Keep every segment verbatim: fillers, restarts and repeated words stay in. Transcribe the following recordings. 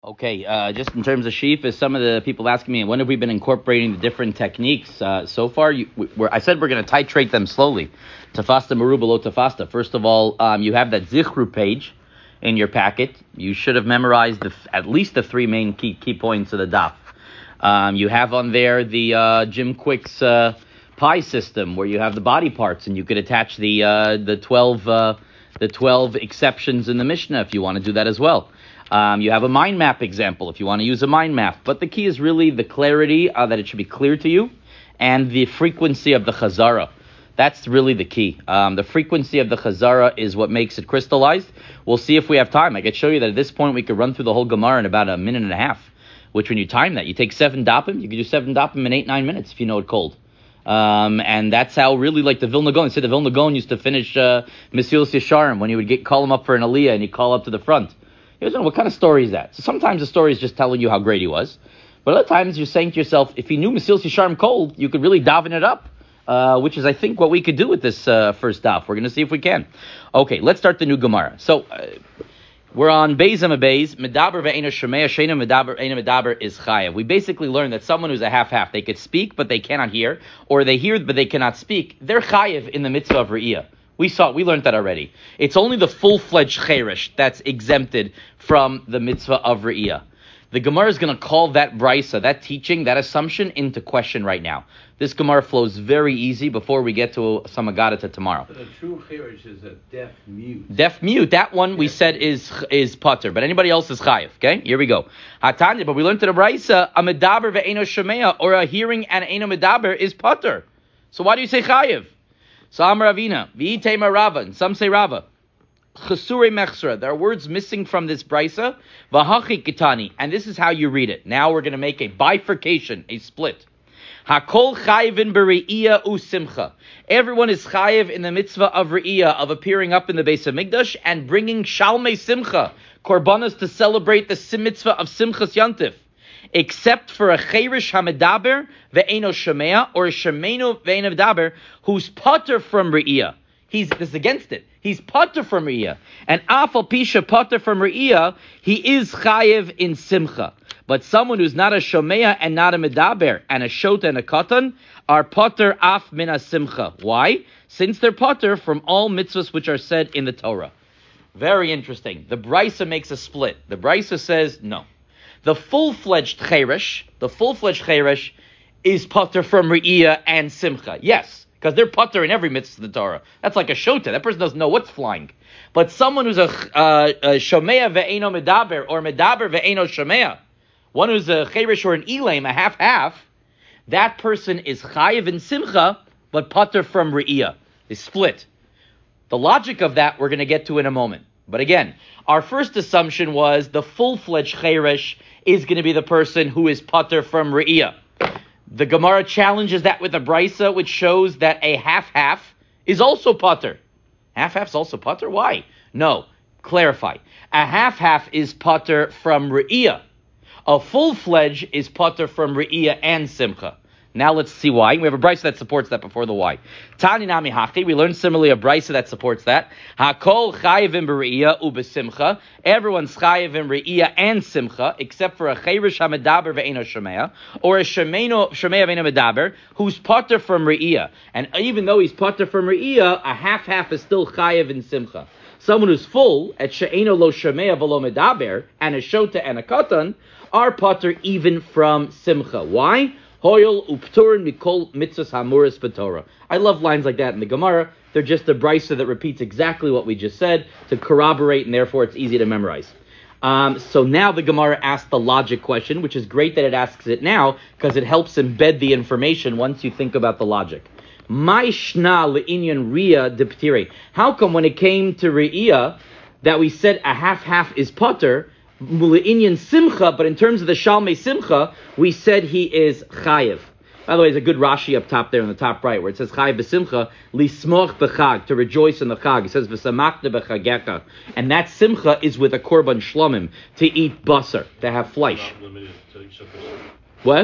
Okay, uh, just in terms of sheaf, is some of the people asking me, when have we been incorporating the different techniques? Uh, so far, you, we're, I said we're going to titrate them slowly. Tafasta maruba lo tafasta. First of all, um, you have that zichru page in your packet. You should have memorized the, at least the three main key, key points of the daf. Um, you have on there the uh, Jim Quick's uh, pie system, where you have the body parts, and you could attach the uh, the twelve uh, the twelve exceptions in the Mishnah if you want to do that as well. Um, you have a mind map example if you want to use a mind map. But the key is really the clarity, uh, that it should be clear to you, and the frequency of the chazara. That's really the key. Um, the frequency of the chazara is what makes it crystallized. We'll see if we have time. I could show you that at this point we could run through the whole Gemara in about a minute and a half, which when you time that, you take seven dapim, you can do seven dapim in eight, nine minutes if you know it cold. Um, and that's how really, like the Vilna Gaon, say the Vilna Gaon used to finish uh, Mesilas Yesharim when he would get call him up for an aliyah and he'd call up to the front. You know, what kind of story is that? So sometimes the story is just telling you how great he was, but other times you're saying to yourself, if he knew Mesilas Yesharim cold, you could really daven it up, uh, which is, I think, what we could do with this uh, first daf. We're going to see if we can. Okay, let's start the new Gemara. So uh, we're on Beis and Beis. Medaber ve'ena shemea sheina medaber eina medaber is chayav. We basically learned that someone who's a half-half, they could speak but they cannot hear, or they hear but they cannot speak, they're chayav in the mitzvah of re'iyah. We saw, we learned that already. It's only the full-fledged cherish that's exempted from the mitzvah of re'iyah. The Gemara is going to call that brisa, that teaching, that assumption into question right now. This Gemara flows very easy before we get to some Agadata tomorrow. But a true cherish is a deaf mute. Deaf mute, that one we said is is pater, but anybody else is chayiv. Okay, here we go. Hatanya, but we learned to the brisa, a medaber ve'eno shemea, or a hearing and eno medaber is pater. So why do you say chayiv? So Amar Ravina, V'itema Rava, and some say Rava. Chesure mechsra. There are words missing from this brisa. V'hachi kitani, and this is how you read it. Now we're going to make a bifurcation, a split. Hakol chayivin bere'iyah usimcha. Everyone is chayiv in the mitzvah of re'iyah, of appearing up in the Beis Hamikdash and bringing shalmei simcha, korbanos to celebrate the mitzvah of simchas yantif. Except for a cherish hamedaber ve'eno shemea, or a shemeno ve'eno medaber, who's pater from re'iyah. He's this is against it. He's pater from re'iyah, and afal pisha pater from re'iyah, he is chayev in simcha. But someone who's not a shomea and not a medaber, and a shota and a katan, are pater af min a simcha. Why? Since they're pater from all mitzvahs which are said in the Torah. Very interesting. The brisa makes a split. The brisa says no. The full-fledged cherish, the full-fledged cherish is pater from re'iyah and simcha. Yes, because they're pater in every mitzvah of the Torah. That's like a shota. That person doesn't know what's flying. But someone who's a, uh, a shomea ve'eno medaber, or medaber ve'eno shomea, one who's a cherish or an elaim, a half-half, that person is chayiv in simcha, but pater from re'iyah. They split. The logic of that we're going to get to in a moment. But again, our first assumption was the full-fledged cherish is going to be the person who is pater from re'iyah. The Gemara challenges that with a brisa, which shows that a half-half is also pater. Half-half's also pater? Why? No. Clarify. A half-half is pater from re'iyah. A full-fledged is pater from re'iyah and simcha. Now let's see why. We have a brisa that supports that before the why. Tani nami hachi. We learned similarly a brisa that supports that. Hakol chayivim bere'iyah ubesimcha. Everyone's chayivim re'iyah and simcha, except for a cherish hamedaber ve'eno shemea, or a shemeno shemea ve'eno medaber, who's pater from re'iyah. And even though he's pater from re'iyah, a half-half is still chayiv in simcha. Someone who's full at she'eno lo shemea v'lo medaber, and a shota and a katan, are pater even from simcha. Why? Hoyel upturin mikol mitzvahs hamuras b'Torah. I love lines like that in the Gemara. They're just a brisa that repeats exactly what we just said to corroborate, and therefore it's easy to memorize. Um, so now the Gemara asks the logic question, which is great that it asks it now because it helps embed the information once you think about the logic. My shna le'inyan riya deptire. How come when it came to re'iyah that we said a half-half is pater, Mul'inyan simcha, but in terms of the shalmei simcha, we said he is chayiv. By the way, there's a good Rashi up top there in the top right, where it says chayiv b'simcha, lismoch b'chag, to rejoice in the chag. It says v'samachta b'chagecha. And that simcha is with a korban shlomim, to eat basar, to have flesh. Not limited to Shabbos. What?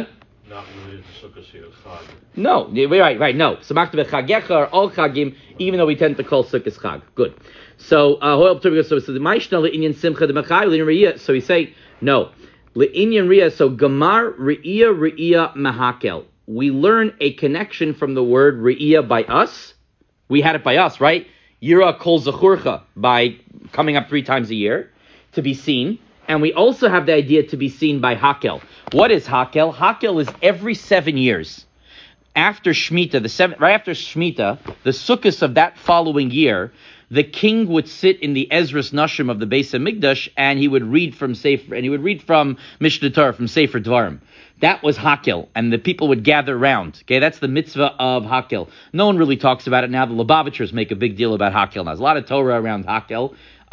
Not related to Sukkot here, Chag. No, right, right, no. Samachta v'chagecha are all chagim, even though we tend to call Sukkot chag. Good. So, uh, so, so the Maishna le'inyan simcha de machai le'inyan re'iyah. So we say, no. Le'inyan re'iyah, so gamar re'iyah re'iyah mahakel. We learn a connection from the word re'iyah by us. We had it by us, right? Yira kol zachurcha, by coming up three times a year, to be seen. And we also have the idea to be seen by Hakel. What is Hakel? Hakel is every seven years. After Shemitah, the seven, right after Shemitah, the Sukkos of that following year, the king would sit in the Ezras Nashim of the Beis HaMikdash, and he would read from Sefer, and he would read from Mishnah Torah, from Sefer Dvarim. That was Hakel, and the people would gather around. Okay, that's the mitzvah of Hakel. No one really talks about it now. The Lubavitchers make a big deal about Hakel now. There's a lot of Torah around Hakel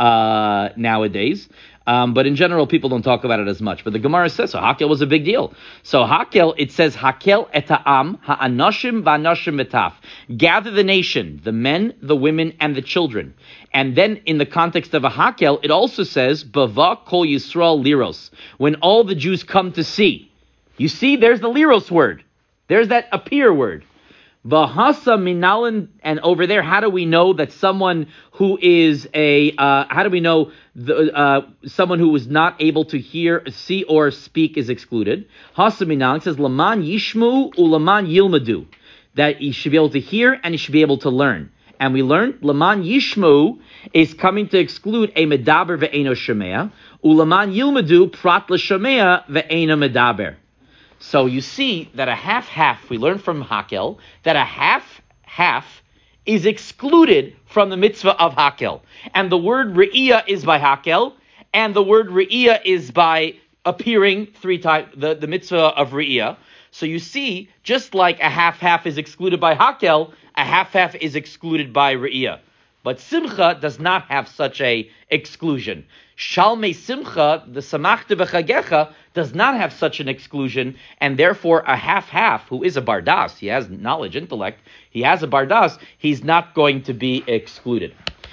uh, nowadays. Um, but in general, people don't talk about it as much. But the Gemara says, so Hakel was a big deal. So Hakel, it says, Hakel et ha'am, ha'anashim va'anashim v'taf. Gather the nation, the men, the women, and the children. And then in the context of a Hakel, it also says, Bava kol Yisrael liros. When all the Jews come to see. You see, there's the liros word. There's that appear word. Vahasa minalan, and over there, how do we know that someone who is a, uh, how do we know the, uh, someone who is not able to hear, see, or speak is excluded? Hasa minalan says, Laman yishmu ulaman yilmadu, that he should be able to hear and he should be able to learn. And we learned, Laman yishmu is coming to exclude a medaber ve'eno shemea, ulaman yilmadu prat l'shemea ve'eno medaber. So you see that a half-half, we learn from Hakel, that a half-half is excluded from the mitzvah of Hakel. And the word Re'iyah is by Hakel, and the word Re'iyah is by appearing three times, the, the mitzvah of Re'iyah. So you see, just like a half-half is excluded by Hakel, a half-half is excluded by Re'iyah. But Simcha does not have such a exclusion. Shalmei Simcha, the Samachta v'chagecha, does not have such an exclusion, and therefore a half-half, who is a bardas, he has knowledge, intellect, he has a bardas, he's not going to be excluded.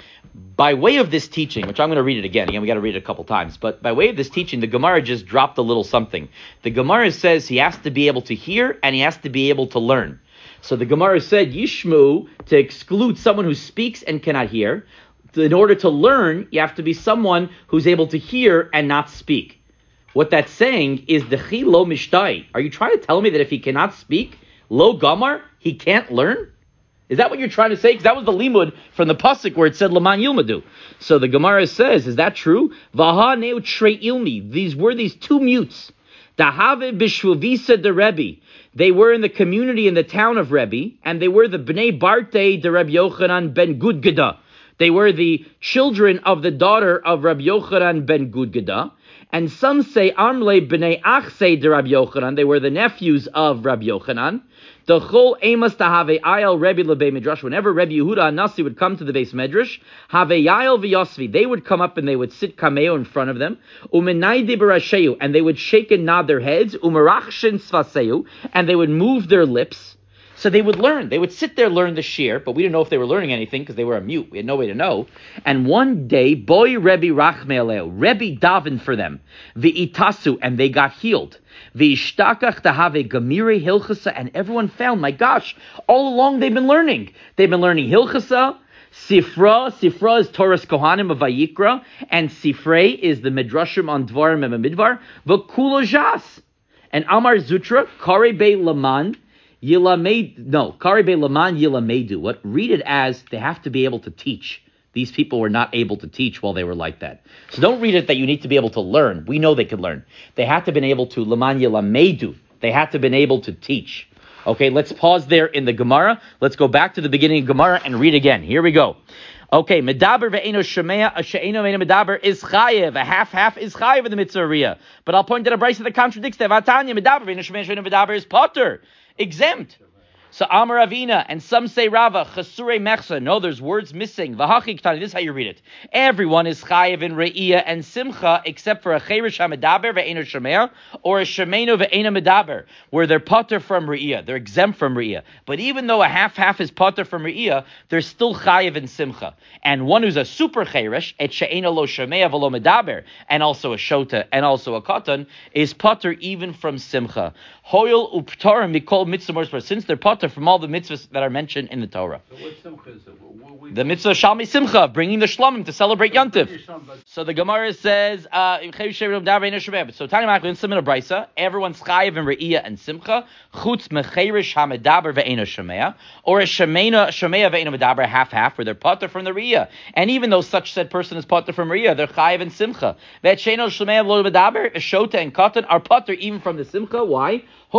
By way of this teaching, which I'm going to read it again, again we got to read it a couple times, but by way of this teaching, the Gemara just dropped a little something. The Gemara says he has to be able to hear, and he has to be able to learn. So the Gemara said, Yishmu, to exclude someone who speaks and cannot hear. In order to learn, you have to be someone who's able to hear and not speak. What that's saying is, Dechi lo mishtai. Are you trying to tell me that if he cannot speak, lo gamar, he can't learn? Is that what you're trying to say? Because that was the limud from the pasuk where it said Laman Yilmadu. So the Gemara says, is that true? Vaha neu trei ilmi. These were these two mutes. Dahave b'shvuvisa de Rebbe. They were in the community in the town of Rebbe, and they were the Bnei Barte de Rabbi Yochanan ben Gudgada. They were the children of the daughter of Rabbi Yochanan ben Gudgada. And some say, Amle b'nei Achse de Rabbi Yochanan. They were the nephews of Rabbi Yochanan. The chol emas to have ayal Rebbe lebei midrash. Whenever Rebbe Yehuda Nasi would come to the base medrash, have ayal v'yosvi. They would come up and they would sit kameo in front of them. Umenai de barasheu, and they would shake and nod their heads. Umerachshin svaseu, and they would move their lips. So they would learn. They would sit there, learn the shir, but we didn't know if they were learning anything because they were a mute. We had no way to know. And one day, boy Rebbe Rachmeeleo, Rebbe davened for them, v'itasu, and they got healed. V'ishtakach tahave gamire hilchasa, and everyone found, my gosh, all along they've been learning. They've been learning hilchasa, Sifra, Sifra is Torah's Kohanim of Vayikra, and Sifrei is the Midrashim on Dvarim and Midvar, v'kulo jas. And Amar Zutra, Kare Be Laman, Yilamed, no, Karibe Laman Yilamedu. What? Read it as they have to be able to teach. These people were not able to teach while they were like that. So don't read it that you need to be able to learn. We know they could learn. They had to have been able to Laman Yilamedu. They had to have been able to teach. Okay, let's pause there in the Gemara. Let's go back to the beginning of Gemara and read again. Here we go. Okay, medaber ve'eno shemea, a she'eno ve'eno medaber is chayev. A half-half is chayev in the mitzvah riyah. But I'll point out a brayso that contradicts that. Vatanya medaber ve'eno shemea, she'eno medaber is potter. Exempt. So Amar Avina, and some say Rava, Chasure Mechsa. No, there's words missing. V'hachi Ktani, this is how you read it. Everyone is chayiv in Re'iyah and Simcha, except for a Cherish HaMedaber ve'eno Shemea, or a Shemeno ve'ena Medaber, where they're potter from Re'iyah. They're exempt from Re'iyah. But even though a half-half is potter from Re'iyah, they're still chayiv in Simcha. And one who's a super Cherish, et She'ena lo Shemea v'lo Medaber, and also a Shota, and also a Katan, is potter even from Simcha. Hoyel uptarim mikol mitzvah, since they're potter from all the mitzvahs that are mentioned in the Torah. So what simcha is it? What we The mitzvah Shalmi Simcha, bringing the Shlomim to celebrate Yontif. So the Gemara says, uh, so Tani Mach, in Simon Brisa, everyone's chayiv in Re'iyah and Simcha, chutz mecherish hamedaber ve'eno shemea, or a shemena shemea ve'eno medaber, half-half, where they're potter from the Re'iyah. And even though such said person is potter from Re'iyah, they're chayiv in Simcha. Ve'sheno shemea v'lo medaber, Shota and Katan are potter even from the Simcha. Why? Now,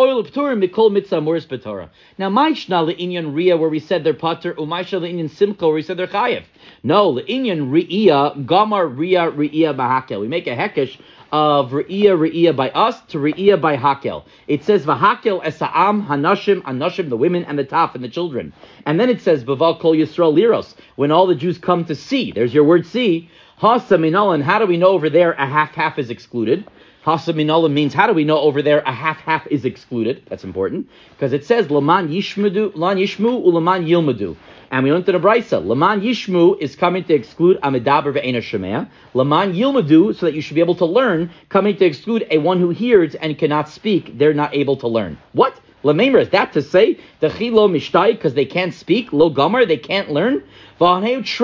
my shna le'inyan Riyah, where we said they're potter, umay shna le'inyan Simcha, where we said they're chayiv. No, le'inyan Re'iyah, gamar Riyah, Re'iyah b'hakel. We make a hekesh of Re'iyah, Re'iyah by us to Re'iyah by hakel. It says v'hakel esa'am, hanashim, anashim, the women, and the taf, and the children. And then it says, b'val kol Yisrael liros, when all the Jews come to see. There's your word see. Hasa minal, and how do we know over there a half-half is excluded? Hasa minala means, how do we know over there a half-half is excluded? That's important. Because it says, Laman yishmudu, lan yishmu, ulaman yilmudu. And we learned in a brisa, Laman yishmu is coming to exclude amedaber ve'ena shemea. Laman yilmudu, so that you should be able to learn, coming to exclude a one who hears and cannot speak. They're not able to learn. What? Lamemer, is that to say, the chilo mishtai, because they can't speak, lo gomer, they can't learn? But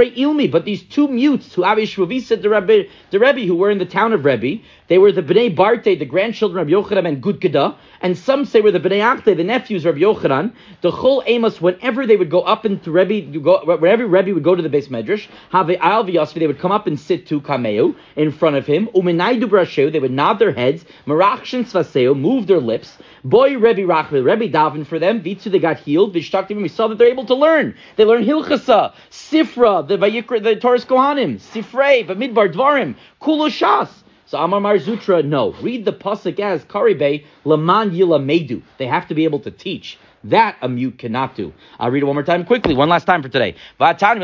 these two mutes who Avi said the Rebbe, the Rebbe who were in the town of Rebbe, they were the Bnei Barte, the grandchildren of Yochanan and Gudgada, and some say were the Bnei Achte, the nephews of Yochanan. The Chol Amos, whenever they would go up into Rebbe, go, whenever Rebbe would go to the base medrash, have Al v'Yosfi, they would come up and sit to Kameu in front of him. Umenai dubrasheu, they would nod their heads. Merachshin svaseu, move their lips. Boy Rebbe Rachel, Rebbe daven for them. Vitzu, they got healed. Vishtaktivim, we saw that they're able to learn. They learn Hilchasa, Sifra, the Vayikra, the Torah's Kohanim, Sifrei, Vamidbar Dvarim, Kulu Shas. So Amar Mar Zutra, no. Read the pasuk as Karibay, Laman Yila Medu. They have to be able to teach. That a mute cannot do. I'll read it one more time quickly, one last time for today. Again,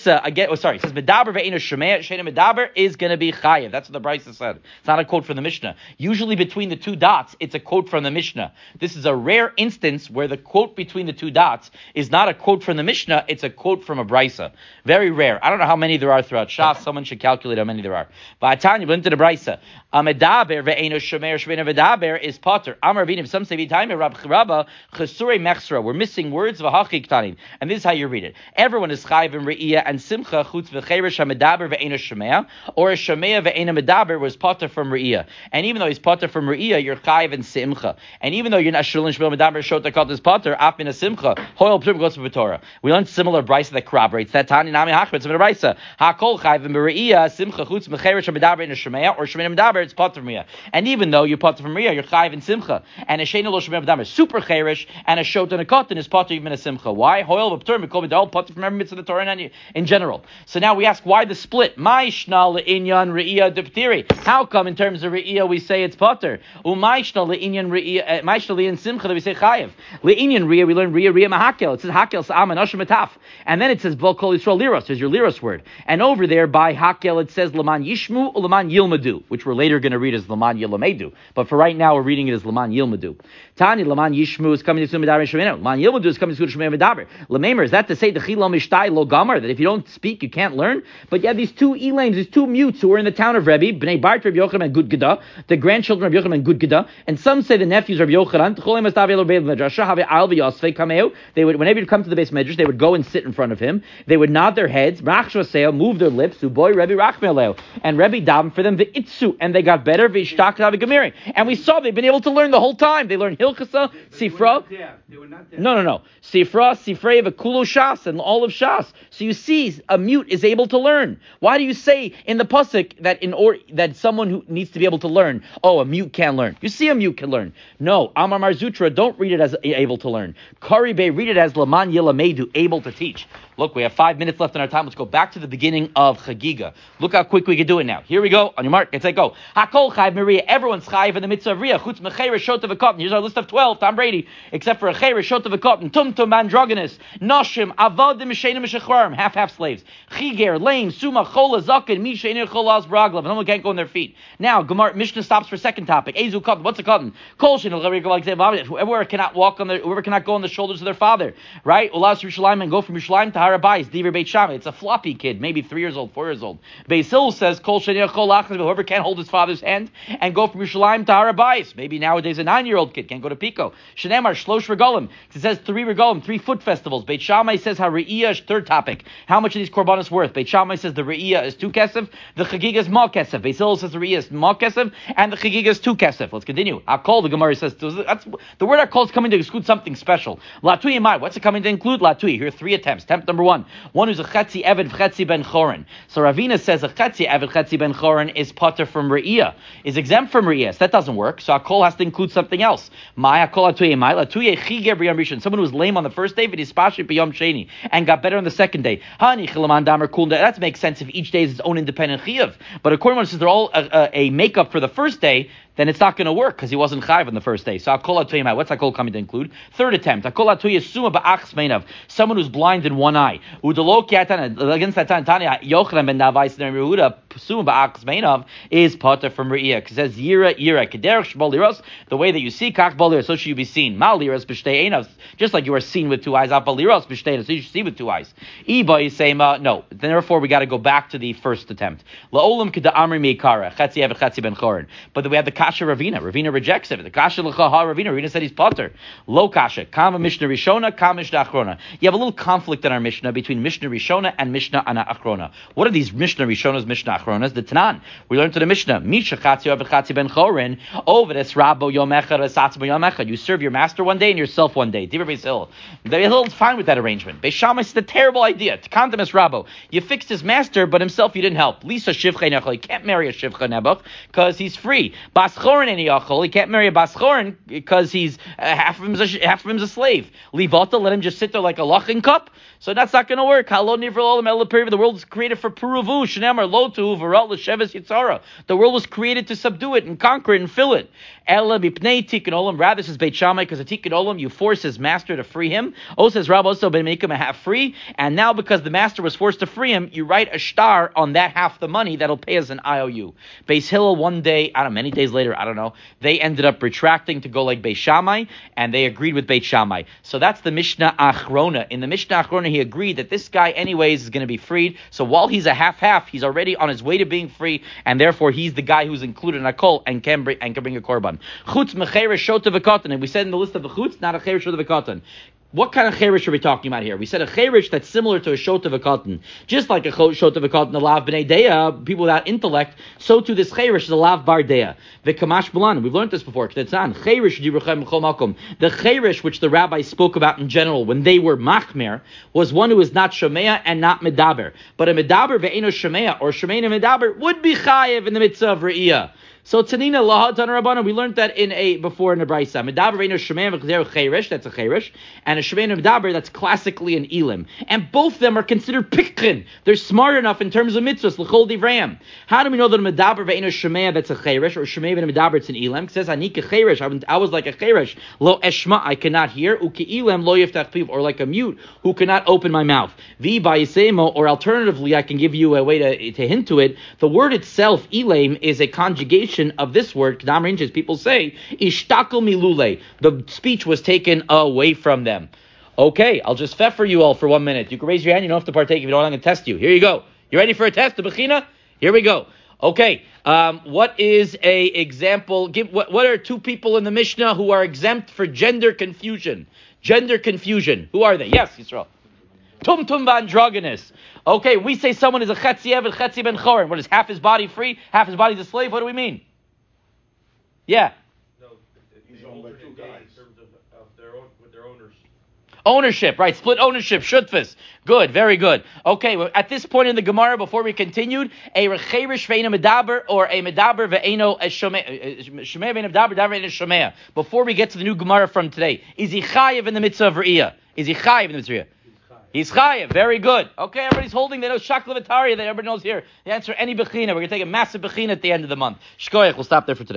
oh sorry, it says Medaber ve'eno shemea, Shena Medaber is going to be chayev. That's what the Brisa said. It's not a quote from the Mishnah. Usually between the two dots, it's a quote from the Mishnah. This is a rare instance where the quote between the two dots is not a quote from the Mishnah, it's a quote from a Brisa. Very rare. I don't know how many there are throughout Shas. Someone should calculate how many there are. V'atanya, but into the Brisa. Medaber ve'eno shemea, Shena Medaber is potter. Amar Vinim, some say v'tayim, Rab Rabba, Chesure Mechsra. We're missing words of Hachi Ktanim. And this is how you read it. Everyone is chayiv in Re'iyah and Simcha chutz v'cheresh hamedaber ve'ena shemea, or a shemea ve'ena medaber was potter from Re'iyah. And even though he's potter from Re'iyah, you're chayiv in Simcha. And even though you're not shulin shmel medaber shota kat is potter, af min a Simcha, hoyel prim goes to Torah. We learned similar brisa that corroborates that. Tani nami hachmitz in the brisa. Hakol chayiv in Re'iyah Simcha chutz v'cheresh hamedaber in a shemea, or shemea medaber it's potter from Re'iyah. And even though you're potter from Re'iyah, you're chayiv in Simcha. And a shena lo shemea medaber super cheresh, and a shota and a Katan is potter even a Simcha. Why? Hoyel v'ptur mikol v'dal potter from every mitzvah of the Torah in, in general. So now we ask why the split. My shna le'inyan re'iyah deptiri. How come in terms of re'iyah we say it's potter? Umay shna le'inyan re'iyah, my shna le'inyan simcha that we say chayev. Le'inyan re'iyah we learn re'iyah re'iyah mahakel. It says hakel sa'am anashim etaf. And then it says vol kol Yisrael liros. There's your liros word. And over there by hakel it says laman yishmu or laman yilmadu, which we're later going to read as laman yilamedu. But for right now we're reading it as laman yilmadu. Tani laman yishmu is coming to Sumadar Shemina. Laman yilmadu is coming to Shemina Medaber. Lamemer, is that to say the chilo mishtai lo gamar, that if you don't speak you can't learn? But you have these two elames, these two mutes who were in the town of Rebbe, Bnei Bart Reb Yochanan and Gudgada, the grandchildren of Yochanan and Gudgada, and some say the nephews of Yochanan. They would, whenever you come to the base medrash, they would go and sit in front of him. They would nod their heads, move their lips, boy Rebbe Rachmeleo, and Rebbe daven for them the itzu, and they got better. And we saw they've been able to learn the whole time. They learned Hilchasa, Sifra. They were not there. No, no, no. Sifra, Sifrei, V'kulo Shas, and all of Shas. So you see, a mute is able to learn. Why do you say in the pasuk that in or that someone who needs to be able to learn, oh, a mute can't learn? You see, a mute can learn. No, Amar Mar Zutra, don't read it as able to learn. Karibe, read it as Laman Yilamedu, able to teach. Look, we have five minutes left in our time. Let's go back to the beginning of Chagiga. Look how quick we can do it now. Here we go. On your mark, let's say go. Hakol Chayiv Maria. Everyone's Chayiv in the mitzvah of Riyah. Chutz Mecheres Shota V'Katan. Here's our list of twelve. Tom Brady, except for a Cheres Shota V'Katan. Tum Tum Androgynous. Noshim Avodim Mishenim Meshachrarim. Half half slaves. Chiger Lame Suma Chola Zakin Mishenim Cholas Braglav. No one can't go on their feet. Now Gemara Mishnah stops for second topic. Ezu Katan. What's a Katan? Kol Shin Whoever cannot walk on the whoever cannot go on the shoulders of their father. Right? Ulas Yerushalayim and go from Yerushalayim to Harabais. Diver Beit Shammai. It's a floppy kid, maybe three years old, four years old. Beis Hillel says Kol Shin Chol Achaz. Whoever can't hold his father's hand and go from Yerushalayim to Harabais. Maybe nowadays a nine-year-old kid can't go to Pico. Shenemar Shlosh Regalim. It says three regalim, three foot festivals. Beit Shammai says Hariyah. Third topic. How much are these korbanos worth? Beit Shammai says the Re'iyah is two kesef. The Chagiga is ma kesef. Beis Hillel says the Re'iyah is ma kesef, and the Chagiga is two kesef. Let's continue. Akol. The Gemara says that's the word Akol is coming to exclude something special. Latui Mai. What's it coming to include? Latui. Here are three attempts. Attempt number one. One who's a Chetzi Eved Chetzi Ben Chorin. So Ravina says a Chetzi Eved Chetzi Ben Chorin is potter from Re'iyah, is exempt from Re'iyah. So that doesn't work. So Akol has to include something else. Mai Akol Latui Mai Latui Chiger B'Yom Rishon. Someone who was lame on the first day, but he's Pashit B'Yom Sheni, and got better on the second day. Hani Chilaman Damer Kul. That makes sense if each day is its own independent chiyuv. But according to since they're all a, a, a makeup for the first day, then it's not going to work because he wasn't chayiv on the first day. So Akol Atoyim, what's Akol coming to include? Third attempt. Akol Atoyim Suma Ba'achs Meinav. Someone who's blind in one eye. Udalo Kiatan against that Tanya Yochanan ben Navais and Yehuda Suma Ba'achs Meinav is potter from Re'iyah. Because it says Yira Yira Kederach Shbal Liros. The way that you see Kach Bal Liros, so should you be seen. Mal Liros B'Shtei Einav. Just like you are seen with two eyes. Apal Liros B'Shtei Einav. So you should see with two eyes. Iba is saying no. Therefore we got to go back to the first attempt. La'olam Keda Amri Meikara Chetzi Eved Chetzi Ben Chorin. But then we have the Kasha Ravina. Ravina rejects it. The Kasha L'chaha Ravina. Ravina said he's potter. Lo Kasha. Kama Mishnah Rishona. Kama Mishnah Achrona. You have a little conflict in our Mishnah between Mishnah Rishona and Mishnah Ana Achrona. What are these Mishnah Rishonas, Mishnah Achronas? The Tanan. We learned to the Mishnah. Misha Chatzi Eved Chetzi Ben Chorin. Ovedes Rabo Yom Echad Esatz Yom Echad. You serve your master one day and yourself one day. Divrei Beis Hillel. Beis Hillel's fine with that arrangement. Beis Shammai is a terrible idea. Tkandemes Rabo. You fixed his master, but himself you didn't help. Lisa Shivcha Nechol. He can't marry a Shivcha Nebuch because he's free. Bas Chorin Eni Yachol. He can't marry a Bas Chorin because he's uh, half of him's a, half of him's a slave. Livata, let him just sit there like a lachin cup. So that's not going to work. The world was created for Puruvu, Shnemar, Lotu, Varal, Sheves, Yitzara. The world was created to subdue it and conquer it and fill it. Ella bipnei tikkun olam. Rather, says Beit Shammai, because a tikkun olam, you force his master to free him. Oh, says Rabbi, also ben make him a half free. And now, because the master was forced to free him, you write a star on that half the money that'll pay as an I O U. Beis Hillel, one day, I don't know, many days later, I don't know, they ended up retracting to go like Beit Shammai, and they agreed with Beit Shammai. So that's the Mishnah Achrona. In the Mishnah Achrona, he agreed that this guy, anyways, is going to be freed. So while he's a half-half, he's already on his way to being free, and therefore he's the guy who's included in a kol and can bring and can bring a korban. Chutz mecheres shota v'katan, and we said in the list of the chutz, not a cheres shota v'katan. What kind of cherish are we talking about here? We said a cherish that's similar to a shota v'katan. Just like a shota v'katan, a lav b'nei deya, people without intellect, so too this cherish is a lav bar deya. V'kamash b'lan, we've learned this before. Cherish diruchem b'chol makom. The cherish which the rabbis spoke about in general when they were machmer was one who is not shomea and not medaber. But a medaber ve'eno shomea or shomea and medaber would be chayev in the mitzvah of re'iyah. So Tanina Lahat Rabbanan, we learned that in a before in a braysa. Medaber ve'eno shomea v'chzeru cherish, that's a cherish, and a shomea and medaber, that's classically an elim. And both of them are considered pikrin. They're smart enough in terms of mitzvahs. L'chol divrayim. How do we know that a medaber ve'eno shomea that's a cherish, or shomea and medaber it's an elim? It says anika cherish. I was like a cherish. Lo eshma, I cannot hear. Uki elim lo yiftach piv, or like a mute who cannot open my mouth. Vi ba'yisemo, or alternatively, I can give you a way to, to hint to it. The word itself, elim, is a conjugation of this word. Kedam ranges, people say ishtakel milule. The speech was taken away from them. Okay, I'll just fet for you all for one minute. You can raise your hand. You don't have to partake. If you don't, I'm going to test you. Here you go. You ready for a test, the Bechina? Here we go. Okay, um, what is a example? Give what, what are two people in the Mishnah who are exempt for gender confusion? Gender confusion. Who are they? Yes, Yisrael. Tum tum androgynous. Okay, we say someone is a chetzi eved, chetzi ben chorin. What is half his body free, half his body is a slave? What do we mean? Yeah. No, he's owned by two guys in terms of, of their own with their owners. Ownership, right? Split ownership, shutfis. Good, very good. Okay, well, at this point in the Gemara, before we continued, a recherish ve'ena medaber or a medaber ve'eno shomea, shomea ve'ena medaber, medaber ve'ena shomea. Before we get to the new Gemara from today, is he chayiv in the mitzvah of re'iyah? Is he chayiv in the mitzvah? He's chayev. Very good. Okay, everybody's holding. They know shakla v'tarya. That everybody knows here. The answer any bechina. We're gonna take a massive bechina at the end of the month. Shkoyach. We'll stop there for today.